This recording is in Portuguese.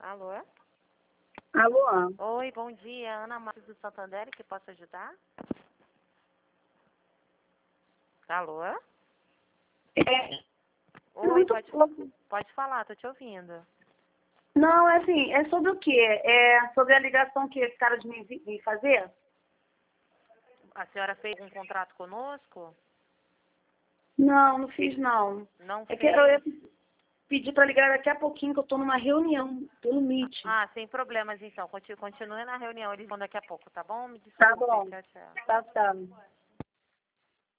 Alô? Alô? Oi, bom dia. Ana Marques do Santander, que posso ajudar? Alô? É Oi, muito pouco. pode falar, tô te ouvindo. Não, é assim, é sobre o quê? É sobre a ligação que esse cara de me fazer? A senhora fez um contrato conosco? Não, não fiz não. Não É que eu ia fez? pedir para ligar daqui a pouquinho, que eu estou numa reunião pelo Meet. Ah, sem problemas então. Continue na reunião, eles vão daqui a pouco, tá bom? Me Tá desculpe. bom. Tchau, tchau. Tá.